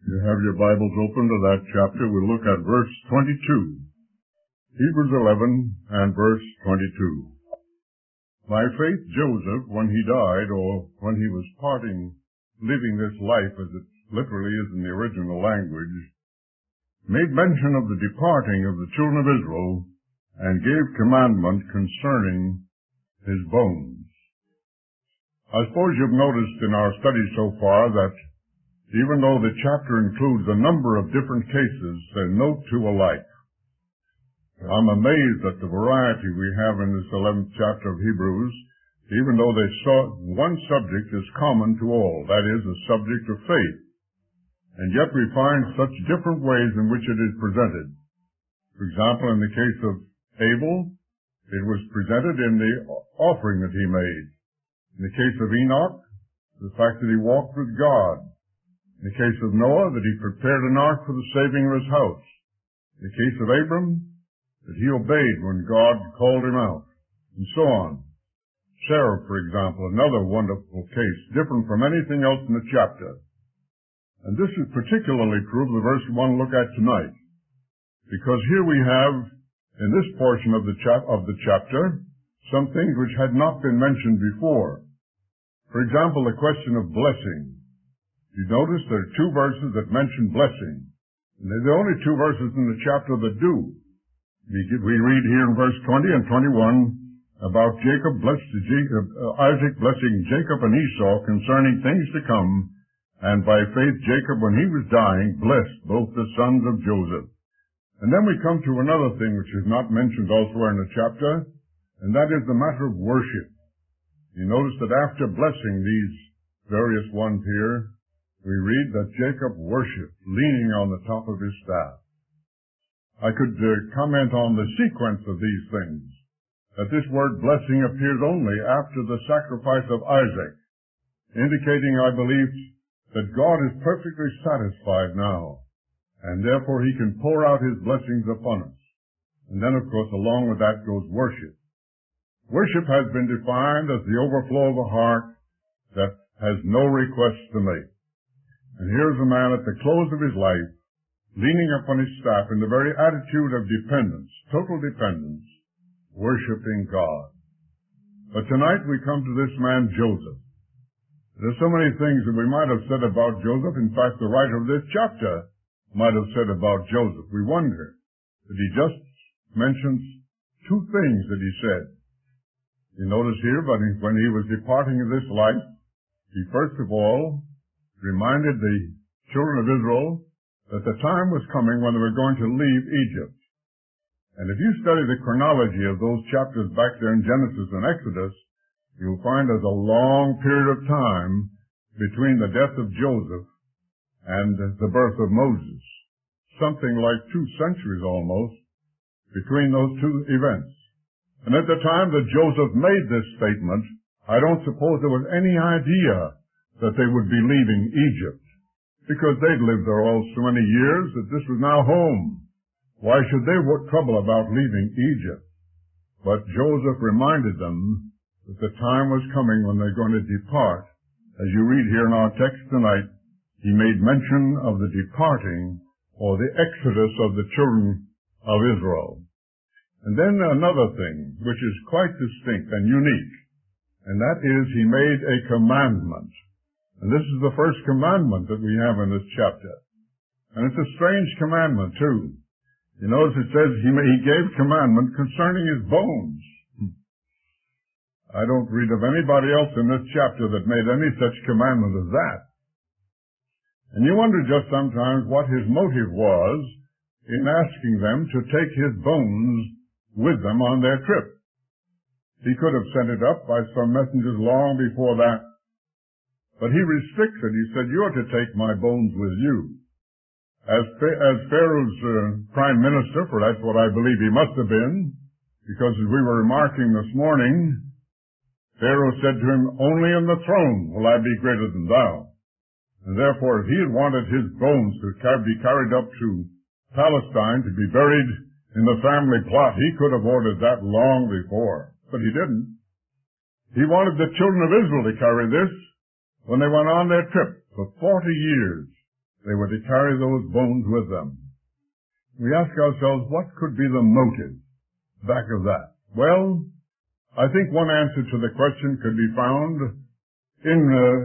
You have your Bibles open to that chapter. We'll look at verse 22. Hebrews 11 and verse 22. By faith Joseph, when he died, or when he was living this life as it literally is in the original language, made mention of the departing of the children of Israel and gave commandment concerning his bones. I suppose you've noticed in our study so far that even though the chapter includes a number of different cases, they're no two alike. I'm amazed at the variety we have in this 11th chapter of Hebrews, even though one subject is common to all, that is, the subject of faith. And yet we find such different ways in which it is presented. For example, in the case of Abel, it was presented in the offering that he made. In the case of Enoch, the fact that he walked with God. In the case of Noah, that he prepared an ark for the saving of his house. In the case of Abram, that he obeyed when God called him out, and so on. Sarah, for example, another wonderful case, different from anything else in the chapter. And this is particularly true of the verse we want to look at tonight, because here we have, in this portion of the chapter, some things which had not been mentioned before. For example, the question of blessing. You notice there are two verses that mention blessing. And they're the only two verses in the chapter that do. We read here in verse 20 and 21 about Isaac blessing Jacob and Esau concerning things to come, and by faith Jacob, when he was dying, blessed both the sons of Joseph. And then we come to another thing which is not mentioned elsewhere in the chapter, and that is the matter of worship. You notice that after blessing these various ones here, we read that Jacob worshipped, leaning on the top of his staff. I could comment on the sequence of these things, that this word blessing appears only after the sacrifice of Isaac, indicating, I believe, that God is perfectly satisfied now, and therefore he can pour out his blessings upon us. And then, of course, along with that goes worship. Worship has been defined as the overflow of a heart that has no requests to make. And here's a man at the close of his life, leaning upon his staff in the very attitude of dependence, total dependence, worshiping God. But tonight we come to this man Joseph. There's so many things that we might have said about Joseph. In fact, the writer of this chapter might have said about Joseph. We wonder that he just mentions two things that he said. You notice here, but when he was departing of this life, he first of all reminded the children of Israel that the time was coming when they were going to leave Egypt. And if you study the chronology of those chapters back there in Genesis and Exodus, you'll find there's a long period of time between the death of Joseph and the birth of Moses. Something like 2 centuries almost between those two events. And at the time that Joseph made this statement, I don't suppose there was any idea that they would be leaving Egypt, because they'd lived there all so many years that this was now home. Why should they trouble about leaving Egypt? But Joseph reminded them that the time was coming when they're going to depart. As you read here in our text tonight, he made mention of the departing, or the exodus of the children of Israel. And then another thing, which is quite distinct and unique, and that is he made a commandment. And this is the first commandment that we have in this chapter. And it's a strange commandment, too. You notice it says he gave commandment concerning his bones. I don't read of anybody else in this chapter that made any such commandment as that. And you wonder just sometimes what his motive was in asking them to take his bones with them on their trip. He could have sent it up by some messengers long before that. But he restricts it. He said, you're to take my bones with you. As Pharaoh's prime minister, for that's what I believe he must have been, because as we were remarking this morning, Pharaoh said to him, only in the throne will I be greater than thou. And therefore, if he had wanted his bones to be carried up to Palestine to be buried in the family plot, he could have ordered that long before. But he didn't. He wanted the children of Israel to carry this when they went on their trip for 40 years. They were to carry those bones with them. We ask ourselves, what could be the motive back of that? Well, I think one answer to the question could be found in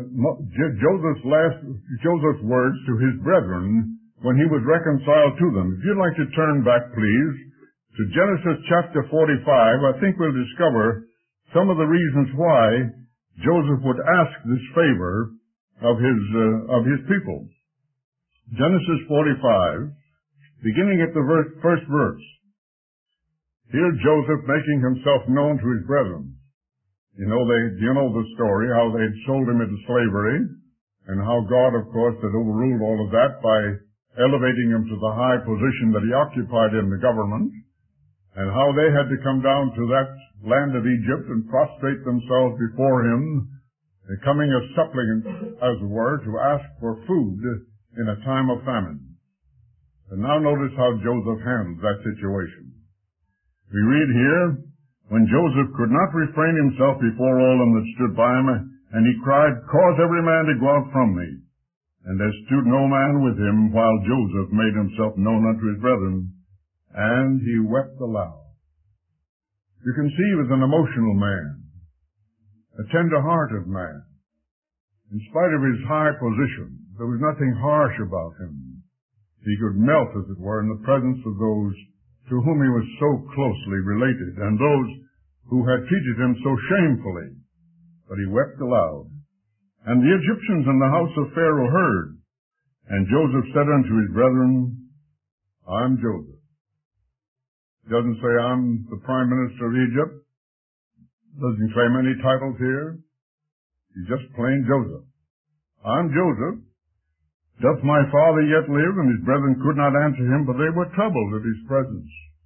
Joseph's words to his brethren when he was reconciled to them. If you'd like to turn back, please, to Genesis chapter 45, I think we'll discover some of the reasons why Joseph would ask this favor of his people. Genesis 45, beginning at the first verse. Here Joseph making himself known to his brethren. You know the story, how they had sold him into slavery, and how God, of course, had overruled all of that by elevating him to the high position that he occupied in the government, and how they had to come down to that land of Egypt and prostrate themselves before him, coming as suppliants, as it were, to ask for food in a time of famine. And now notice how Joseph handled that situation. We read here, when Joseph could not refrain himself before all them that stood by him, and he cried, "Cause every man to go out from me." And there stood no man with him, while Joseph made himself known unto his brethren, and he wept aloud. You can see he was an emotional man, a tender-hearted man. In spite of his high position, there was nothing harsh about him. He could melt, as it were, in the presence of those to whom he was so closely related, and those who had treated him so shamefully. But he wept aloud. And the Egyptians in the house of Pharaoh heard. And Joseph said unto his brethren, I'm Joseph. He doesn't say I'm the Prime Minister of Egypt. Doesn't claim any titles here. He's just plain Joseph. I'm Joseph. Doth my father yet live? And his brethren could not answer him, for they were troubled at his presence.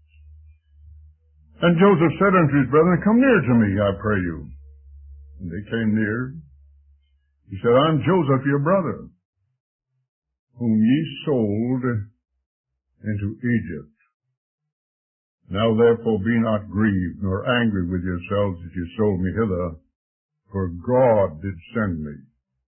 And Joseph said unto his brethren, Come near to me, I pray you. And they came near. He said, I'm Joseph, your brother, whom ye sold into Egypt. Now therefore be not grieved, nor angry with yourselves that ye sold me hither, for God did send me.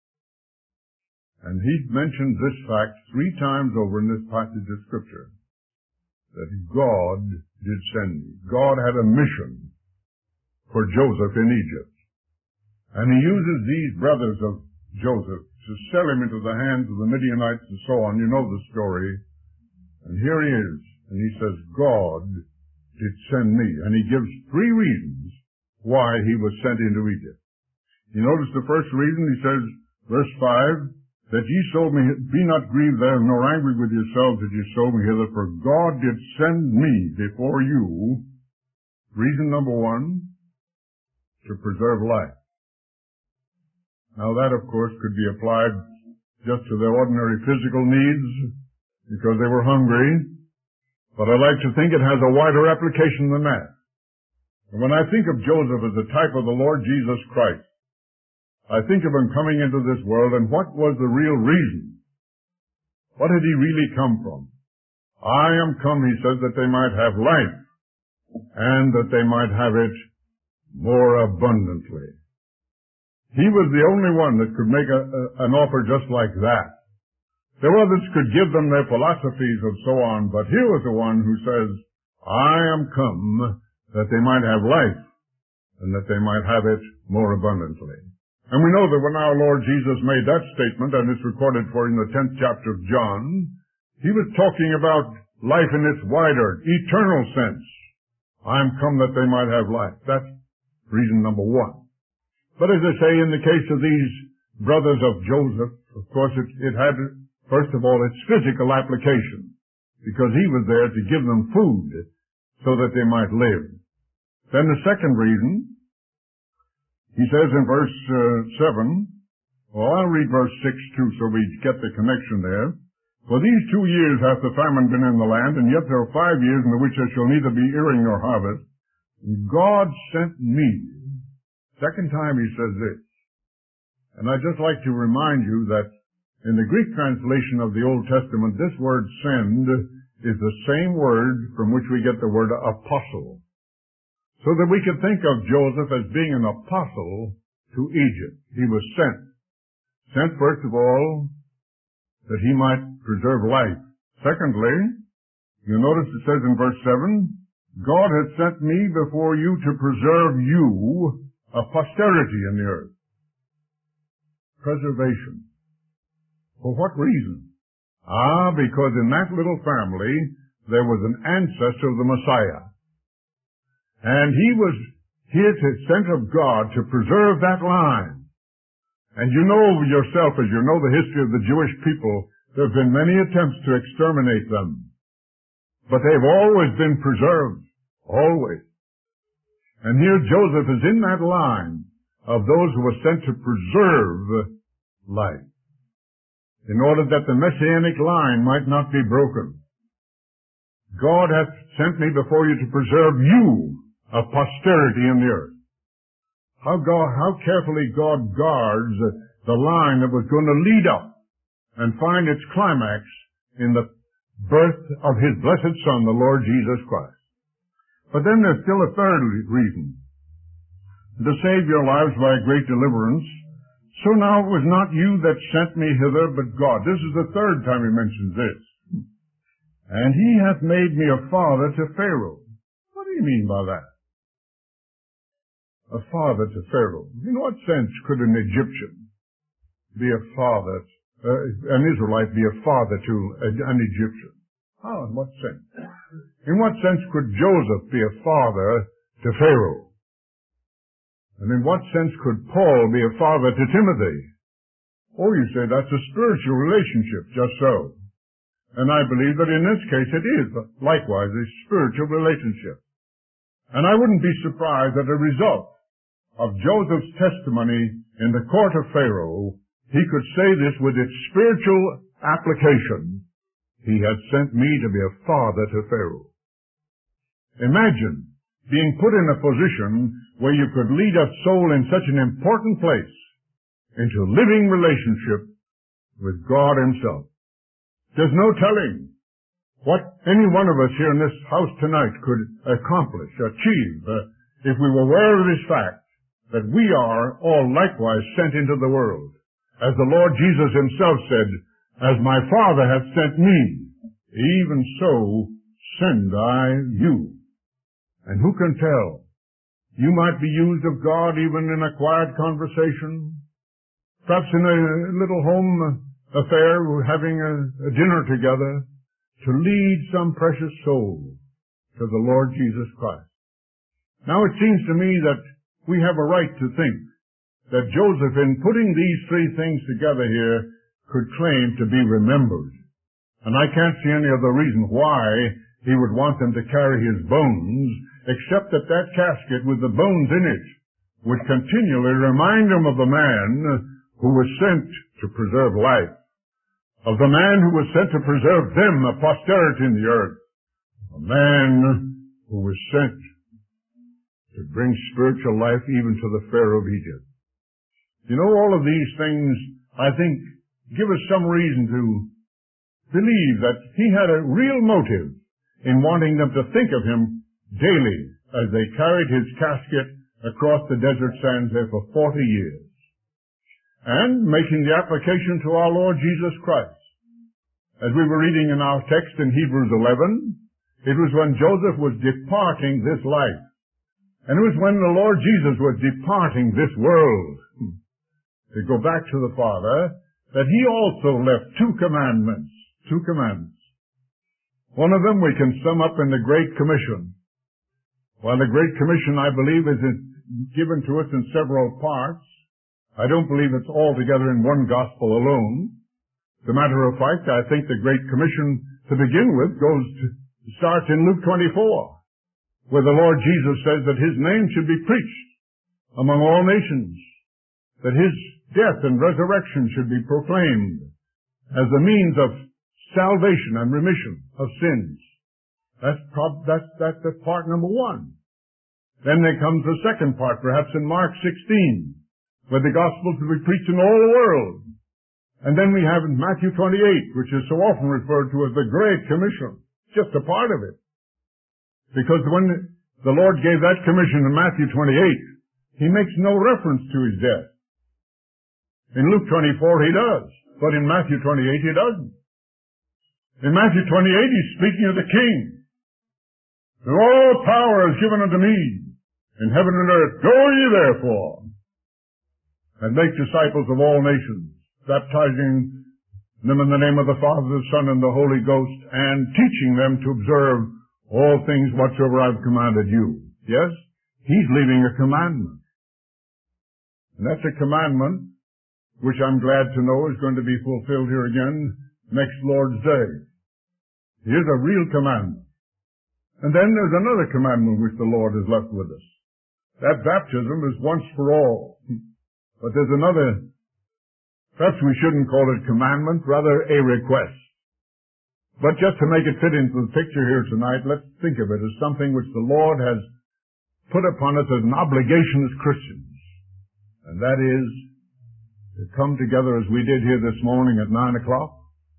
And he mentions this fact 3 times over in this passage of Scripture, that God did send me. God had a mission for Joseph in Egypt. And he uses these brothers of Joseph to sell him into the hands of the Midianites and so on. You know the story. And here he is. And he says, God did send me. And he gives 3 reasons why he was sent into Egypt. You notice the first reason, he says, verse 5, that ye sold me, be not grieved there, nor angry with yourselves that ye sold me hither, for God did send me before you. Reason number 1, to preserve life. Now that, of course, could be applied just to their ordinary physical needs, because they were hungry, but I like to think it has a wider application than that. And when I think of Joseph as a type of the Lord Jesus Christ, I think of him coming into this world, and what was the real reason? What had he really come from? I am come, he says, that they might have life, and that they might have it more abundantly. He was the only one that could make an offer just like that. There were others could give them their philosophies and so on, but here was the one who says, I am come that they might have life, and that they might have it more abundantly. And we know that when our Lord Jesus made that statement, and it's recorded for in the 10th chapter of John, he was talking about life in its wider, eternal sense. I am come that they might have life. That's reason number 1. But as I say, in the case of these brothers of Joseph, of course it had, first of all, its physical application, because he was there to give them food so that they might live. Then the second reason, he says in verse 7, well, I'll read verse 6 too so we get the connection there. For these 2 years hath the famine been in the land, and yet there are 5 years in the which there shall neither be earing nor harvest. And God sent me. Second time he says this. And I'd just like to remind you that in the Greek translation of the Old Testament, this word send is the same word from which we get the word apostle. So that we could think of Joseph as being an apostle to Egypt. He was sent. Sent, first of all, that he might preserve life. Secondly, you notice it says in verse 7, God has sent me before you to preserve you a posterity in the earth. Preservation. For what reason? Because in that little family there was an ancestor of the Messiah. And he was here sent of God to preserve that line. And you know yourself, as you know the history of the Jewish people, there have been many attempts to exterminate them. But they've always been preserved. Always. And here Joseph is in that line of those who were sent to preserve life, in order that the messianic line might not be broken. God hath sent me before you to preserve you a posterity in the earth. How carefully God guards the line that was going to lead up and find its climax in the birth of His blessed Son, the Lord Jesus Christ. But then there's still a third reason. To save your lives by a great deliverance. So now it was not you that sent me hither, but God. This is the third time He mentions this. And He hath made me a father to Pharaoh. What do you mean by that? A father to Pharaoh. In what sense could an Egyptian be a father, an Israelite be a father to an Egyptian? How? In what sense? In what sense could Joseph be a father to Pharaoh? And in what sense could Paul be a father to Timothy? Oh, you say that's a spiritual relationship, just so. And I believe that in this case it is likewise a spiritual relationship. And I wouldn't be surprised that a result of Joseph's testimony in the court of Pharaoh, he could say this with its spiritual application. He had sent me to be a father to Pharaoh. Imagine being put in a position where you could lead a soul in such an important place into living relationship with God Himself. There's no telling what any one of us here in this house tonight could accomplish, achieve, if we were aware of this fact, that we are all likewise sent into the world. As the Lord Jesus Himself said, as my Father hath sent me, even so send I you. And who can tell? You might be used of God even in a quiet conversation, perhaps in a little home affair, having a dinner together, to lead some precious soul to the Lord Jesus Christ. Now it seems to me that we have a right to think that Joseph, in putting these three things together here, could claim to be remembered. And I can't see any other reason why he would want them to carry his bones, except that that casket with the bones in it would continually remind him of the man who was sent to preserve life, of the man who was sent to preserve them, a posterity in the earth, a man who was sent to bring spiritual life even to the Pharaoh of Egypt. You know, all of these things, I think, give us some reason to believe that he had a real motive in wanting them to think of him daily as they carried his casket across the desert sands there for 40 years. And making the application to our Lord Jesus Christ. As we were reading in our text in Hebrews 11, it was when Joseph was departing this life. And it was when the Lord Jesus was departing this world, to go back to the Father, that He also left two commandments. One of them we can sum up in the Great Commission. While the Great Commission, I believe, is given to us in several parts, I don't believe it's all together in one gospel alone. As a matter of fact, I think the Great Commission, to begin with, starts in Luke 24, where the Lord Jesus says that His name should be preached among all nations, that His death and resurrection should be proclaimed as a means of salvation and remission of sins. That's part number one. Then there comes the second part, perhaps in Mark 16, where the gospel is to be preached in all the world. And then we have in Matthew 28, which is so often referred to as the Great Commission, just a part of it. Because when the Lord gave that commission in Matthew 28, He makes no reference to His death. In Luke 24, He does. But in Matthew 28, he doesn't. In Matthew 28, he's speaking of the King. All power is given unto me in heaven and earth. Go ye therefore and make disciples of all nations, baptizing them in the name of the Father, the Son, and the Holy Ghost, and teaching them to observe all things whatsoever I've commanded you. Yes? He's leaving a commandment. And that's a commandment which I'm glad to know is going to be fulfilled here again next Lord's Day. Here's a real commandment. And then there's another commandment which the Lord has left with us. That baptism is once for all. But there's another, perhaps we shouldn't call it commandment, rather a request. But just to make it fit into the picture here tonight, let's think of it as something which the Lord has put upon us as an obligation as Christians. And that is to come together as we did here this morning at 9 o'clock,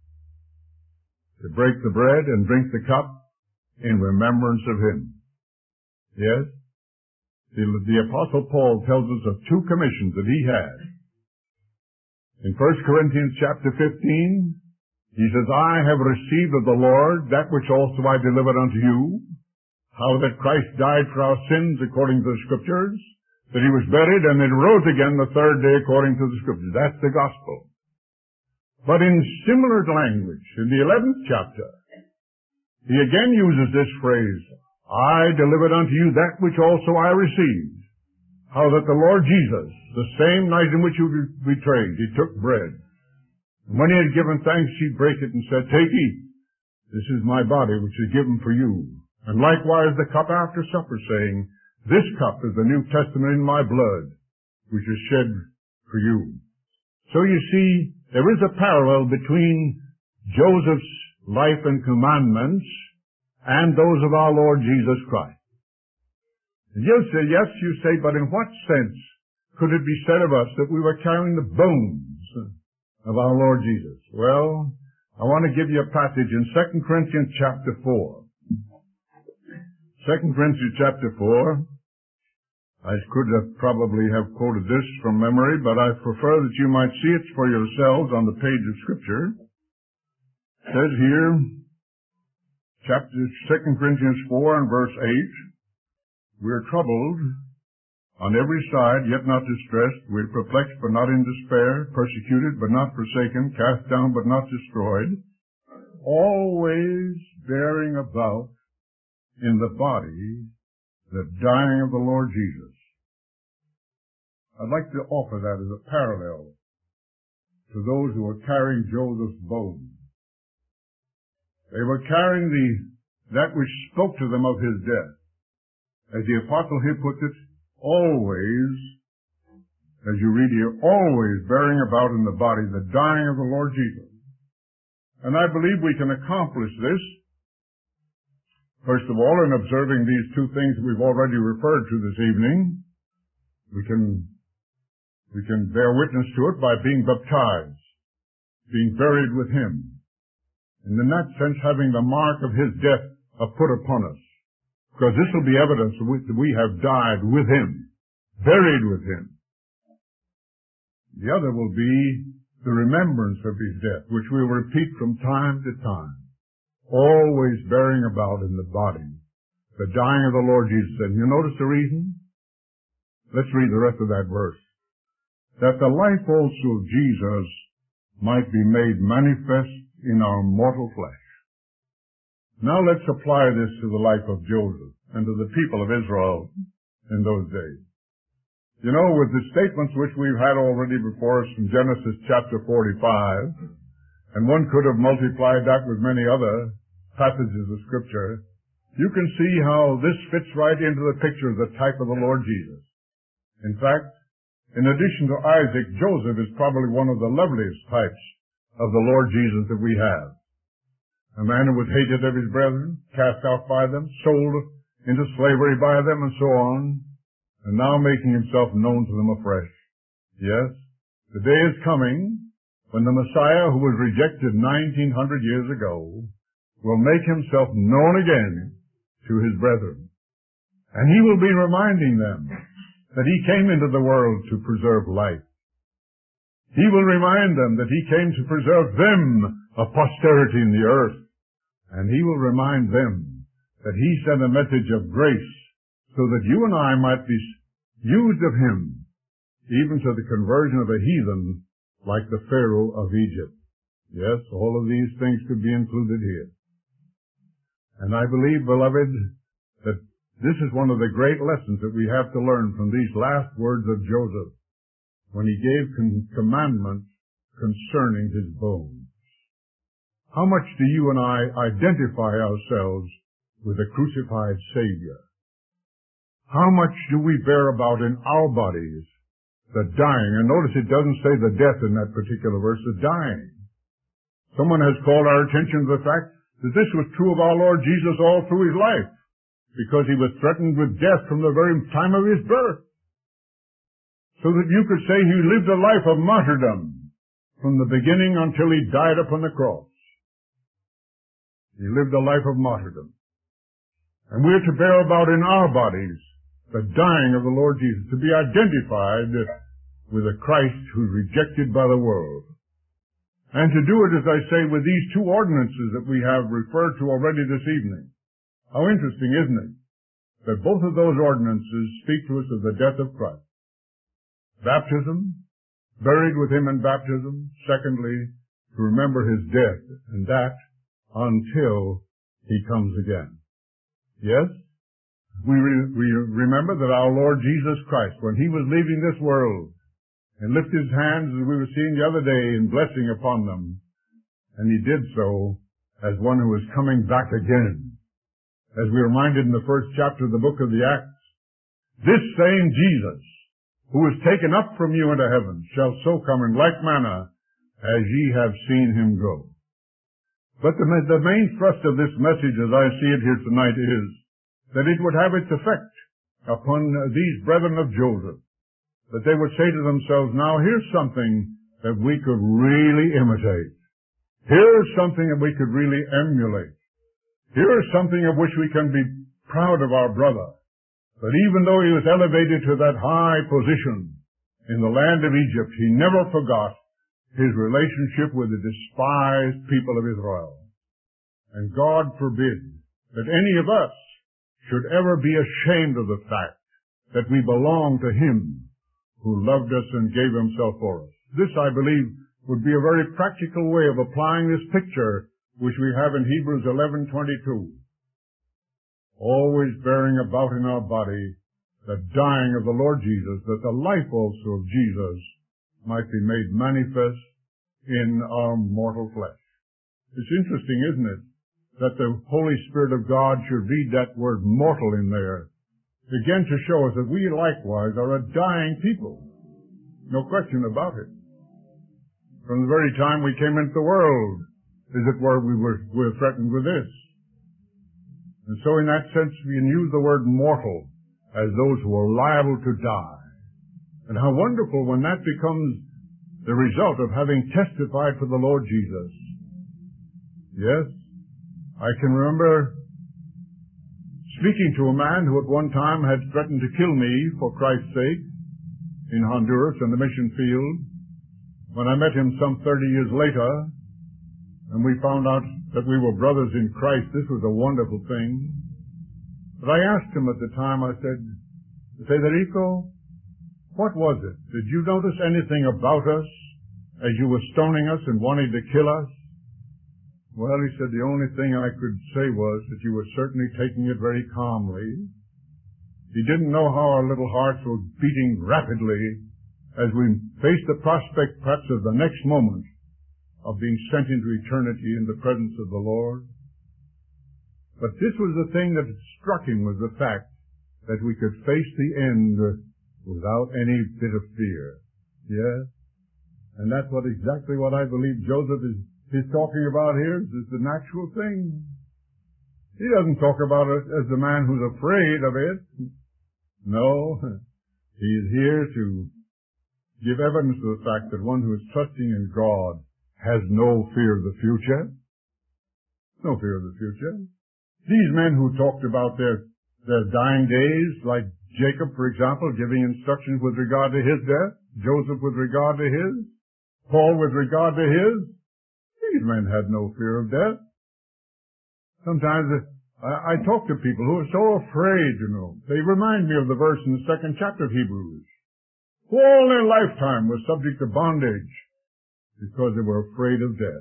to break the bread and drink the cup in remembrance of Him. Yes? The Apostle Paul tells us of two commissions that he had. In 1 Corinthians chapter 15, he says, I have received of the Lord that which also I delivered unto you, how that Christ died for our sins according to the Scriptures, that He was buried, and then rose again the third day according to the Scriptures. That's the gospel. But in similar language, in the 11th chapter, he again uses this phrase, I delivered unto you that which also I received. How that the Lord Jesus, the same night in which He was betrayed, He took bread. And when He had given thanks, He brake it and said, Take, eat. This is my body which is given for you. And likewise the cup after supper, saying, This cup is the New Testament in my blood, which is shed for you. So you see, there is a parallel between Joseph's life and commandments and those of our Lord Jesus Christ. And you'll say, yes, you say, but in what sense could it be said of us that we were carrying the bones of our Lord Jesus? Well, I want to give you a passage in 2 Corinthians chapter 4. 2 Corinthians chapter 4. I could have probably have quoted this from memory, but I prefer that you might see it for yourselves on the page of Scripture. It says here, 2 Corinthians 4 and verse 8, we are troubled on every side, yet not distressed. We are perplexed, but not in despair, persecuted, but not forsaken, cast down, but not destroyed, always bearing about in the body the dying of the Lord Jesus. I'd like to offer that as a parallel to those who are carrying Joseph's bones. They were carrying that which spoke to them of his death. As the apostle here puts it, always, as you read here, always bearing about in the body the dying of the Lord Jesus. And I believe we can accomplish this, first of all, in observing these two things that we've already referred to this evening. We can bear witness to it by being baptized, being buried with Him, and in that sense having the mark of His death put upon us. Because this will be evidence that we have died with Him, buried with Him. The other will be the remembrance of His death, which we will repeat from time to time, always bearing about in the body the dying of the Lord Jesus. And you notice the reason? Let's read the rest of that verse. That the life also of Jesus might be made manifest in our mortal flesh. Now let's apply this to the life of Joseph and to the people of Israel in those days. You know, with the statements which we've had already before us from Genesis chapter 45, and one could have multiplied that with many other passages of Scripture, you can see how this fits right into the picture of the type of the Lord Jesus. In fact, in addition to Isaac, Joseph is probably one of the loveliest types of the Lord Jesus that we have. A man who was hated of his brethren, cast out by them, sold into slavery by them, and so on, and now making himself known to them afresh. Yes, the day is coming when the Messiah, who was rejected 1900 years ago, will make himself known again to his brethren. And he will be reminding them that he came into the world to preserve life. He will remind them that he came to preserve them a posterity in the earth. And he will remind them that he sent a message of grace so that you and I might be used of him, even to the conversion of a heathen like the Pharaoh of Egypt. Yes, all of these things could be included here. And I believe, beloved, that this is one of the great lessons that we have to learn from these last words of Joseph when he gave commandments concerning his bones. How much do you and I identify ourselves with the crucified Savior? How much do we bear about in our bodies the dying? And notice it doesn't say the death in that particular verse, the dying. Someone has called our attention to the fact that this was true of our Lord Jesus all through his life, because he was threatened with death from the very time of his birth. So that you could say he lived a life of martyrdom from the beginning until he died upon the cross. He lived a life of martyrdom. And we're to bear about in our bodies the dying of the Lord Jesus, to be identified with a Christ who's rejected by the world. And to do it, as I say, with these two ordinances that we have referred to already this evening. How interesting, isn't it, that both of those ordinances speak to us of the death of Christ. Baptism, buried with him in baptism. Secondly, to remember his death, and that until he comes again. Yes? We remember that our Lord Jesus Christ, when he was leaving this world, and lifted his hands, as we were seeing the other day, in blessing upon them, and he did so as one who was coming back again. As we are reminded in the first chapter of the book of the Acts, this same Jesus, who was taken up from you into heaven, shall so come in like manner as ye have seen him go. But the main thrust of this message, as I see it here tonight, is that it would have its effect upon these brethren of Joseph, that they would say to themselves, now here's something that we could really imitate. Here's something that we could really emulate. Here's something of which we can be proud of our brother. That even though he was elevated to that high position in the land of Egypt, he never forgot his relationship with the despised people of Israel. And God forbid that any of us should ever be ashamed of the fact that we belong to him who loved us and gave himself for us. This, I believe, would be a very practical way of applying this picture which we have in Hebrews 11:22. Always bearing about in our body the dying of the Lord Jesus, that the life also of Jesus might be made manifest in our mortal flesh. It's interesting, isn't it, that the Holy Spirit of God should read that word mortal in there, again to show us that we likewise are a dying people. No question about it. From the very time we came into the world, as it were, we were threatened with this. And so in that sense we can use the word mortal as those who are liable to die. And how wonderful when that becomes the result of having testified for the Lord Jesus. Yes, I can remember speaking to a man who at one time had threatened to kill me for Christ's sake in Honduras in the mission field. When I met him some 30 years later, and we found out that we were brothers in Christ, this was a wonderful thing. But I asked him at the time, I said, Federico, what was it? Did you notice anything about us as you were stoning us and wanting to kill us? Well, he said, the only thing I could say was that you were certainly taking it very calmly. He didn't know how our little hearts were beating rapidly as we faced the prospect perhaps of the next moment of being sent into eternity in the presence of the Lord. But this was the thing that struck him, was the fact that we could face the end without any bit of fear. Yes? And that's exactly what I believe Joseph is talking about here, is the natural thing. He doesn't talk about it as the man who's afraid of it. No. He is here to give evidence of the fact that one who is trusting in God has no fear of the future. No fear of the future. These men who talked about their dying days, like Jacob, for example, giving instructions with regard to his death, Joseph with regard to his, Paul, with regard to these men had no fear of death. Sometimes I talk to people who are so afraid, They remind me of the verse in the 2nd chapter of Hebrews, who all their lifetime were subject to bondage because they were afraid of death.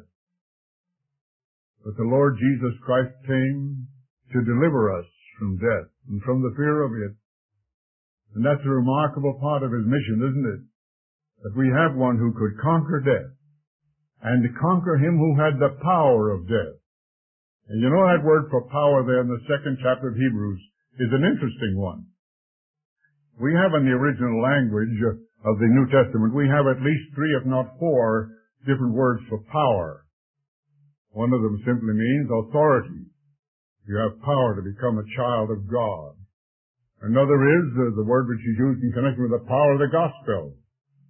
But the Lord Jesus Christ came to deliver us from death and from the fear of it. And that's a remarkable part of His mission, isn't it? That we have one who could conquer death, and to conquer him who had the power of death. And that word for power there in the 2nd chapter of Hebrews is an interesting one. We have in the original language of the New Testament, we have at least 3, if not 4, different words for power. One of them simply means authority. You have power to become a child of God. Another is the word which is used in connection with the power of the gospel,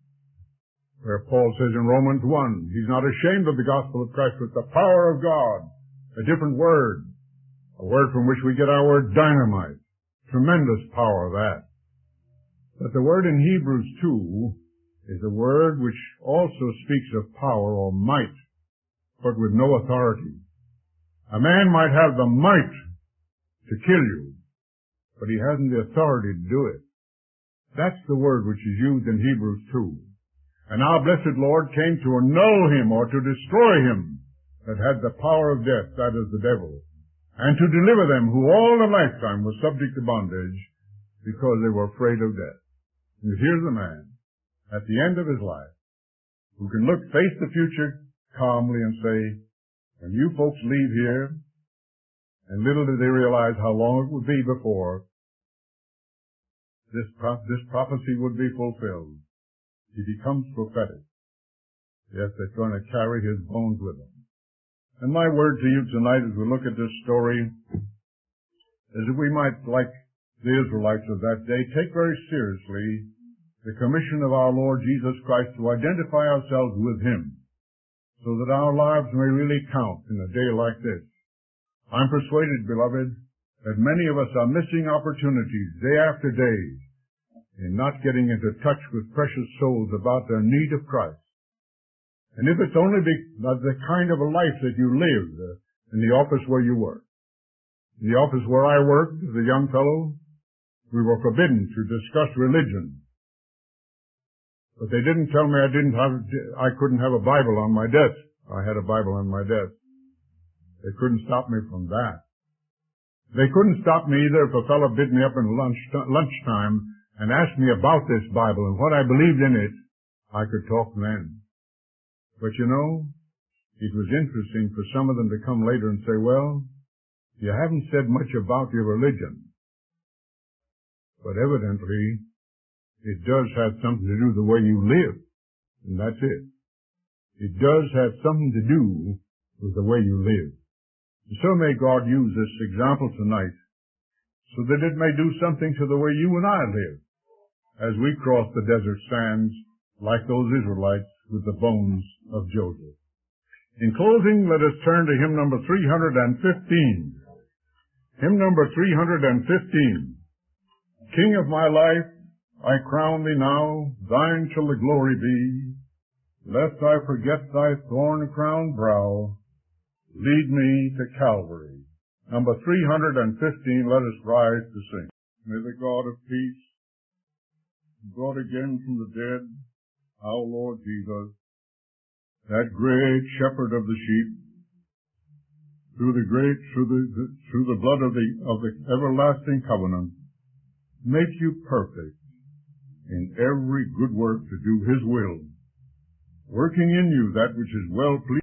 where Paul says in Romans 1, he's not ashamed of the gospel of Christ, but the power of God. A different word, a word from which we get our word dynamite. Tremendous power, that. But the word in Hebrews 2 is a word which also speaks of power or might, but with no authority. A man might have the might to kill you, but he hasn't the authority to do it. That's the word which is used in Hebrews 2. And our blessed Lord came to annul him or to destroy him that had the power of death, that is the devil, and to deliver them who all their lifetime were subject to bondage because they were afraid of death. And here's a man at the end of his life who can face the future calmly and say, when you folks leave here, and little did they realize how long it would be before this prophecy would be fulfilled. He becomes prophetic. Yes, they're going to carry his bones with them. And my word to you tonight as we look at this story is that we might, like the Israelites of that day, take very seriously the commission of our Lord Jesus Christ to identify ourselves with Him so that our lives may really count in a day like this. I'm persuaded, beloved, that many of us are missing opportunities day after day in not getting into touch with precious souls about their need of Christ. And if it's only the kind of a life that you live in the office where you work. In the office where I worked as a young fellow, we were forbidden to discuss religion. But they didn't tell me I couldn't have a Bible on my desk. I had a Bible on my desk. They couldn't stop me from that. They couldn't stop me either if a fellow bid me up in lunchtime and asked me about this Bible and what I believed in it. I could talk then. But it was interesting for some of them to come later and say, well, you haven't said much about your religion. But evidently, it does have something to do with the way you live. And that's it. It does have something to do with the way you live. And so may God use this example tonight so that it may do something to the way you and I live as we cross the desert sands like those Israelites with the bones of Joseph. In closing, let us turn to hymn number 315. Hymn number 315. King of my life, I crown thee now, thine shall the glory be. Lest I forget thy thorn-crowned brow, lead me to Calvary. Number 315, let us rise to sing. May the God of peace, brought again from the dead, our Lord Jesus, that great shepherd of the sheep, through the blood of the everlasting covenant, make you perfect in every good work to do His will, working in you that which is well pleasing